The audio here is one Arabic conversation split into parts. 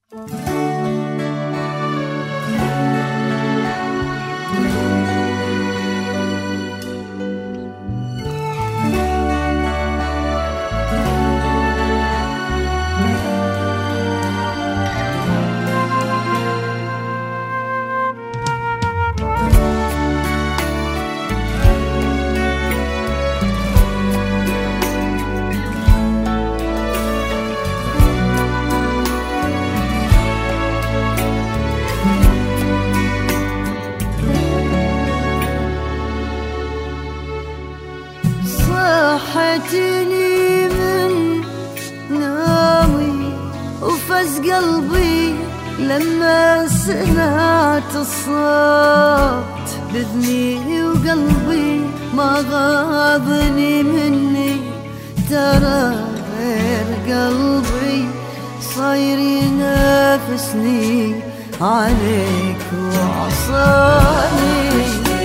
صحتني من نومي وفز قلبي لما سمعت الصوت بإذني، وقلبي ما غاضني مني ترى غير قلبي صاير ينافسني عليك وعصاني.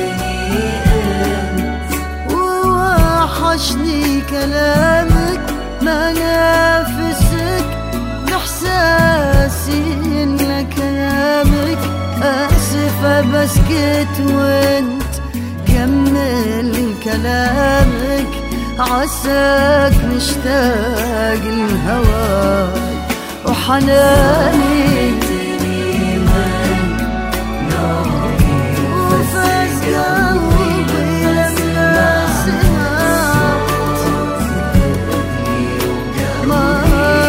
وحشني كلامك ما نافسك بإحساسي إن كلامك آسفة بسكت وانت كمل كلامك عساك مشتاق لهواك وحناني. وفز قلبي لما سمعت ما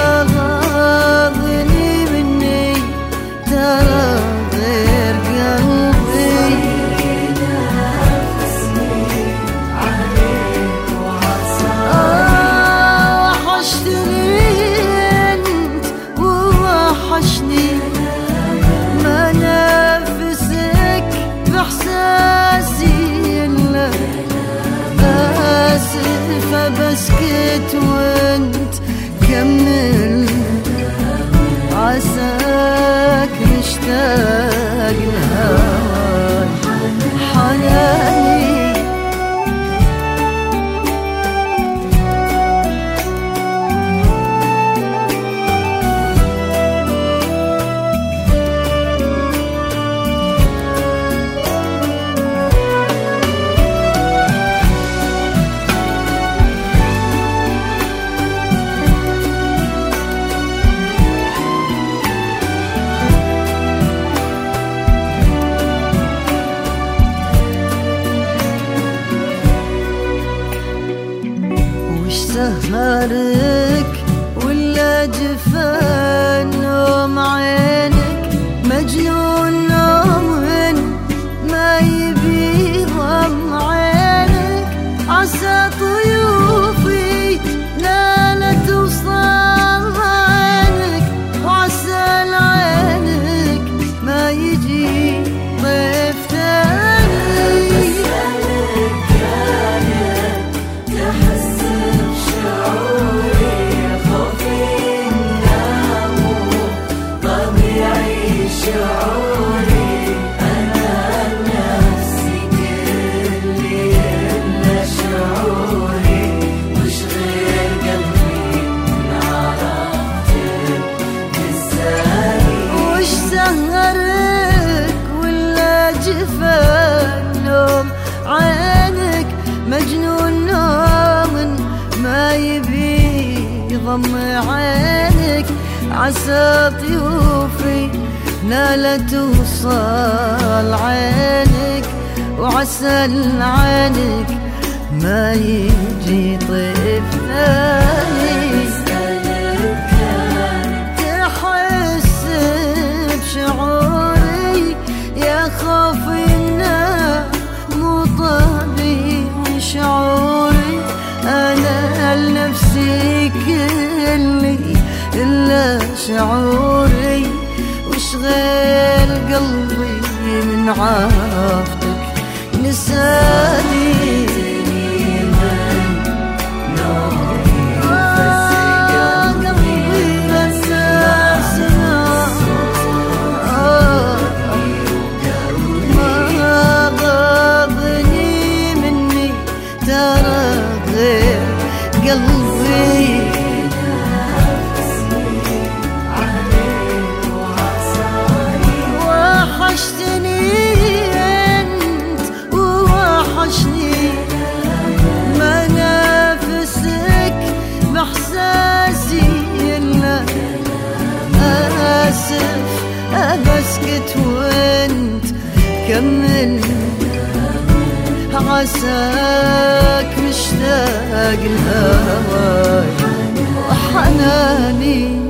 غاضني مني ترى غير قلبي وحشتني انت ووحشني ما نافسك بإحساسي إلا آسفة بسكت وانت كمل عساك مشتاق لهواك حناني. سهرك ولا جفان نوم عينك مجنون نوم ما يبي ضم عينك عسى طيوفي لا توصل عينك وعسى لعينك ما يجي ضيف ثاني. نوم عينك مجنون نوم ما يبي يضم عينك عسى طيوفي لا توصل عينك وعسى لعينك ما يجي طيف ثاني. تحس بشعوري يا خوفي انه مو طبيعي شعوري انا لنفسي كلي الا شعوري وش غير قلبي من عافتك نساني. قلبي كمل عساك مشتاق لهواي وحناني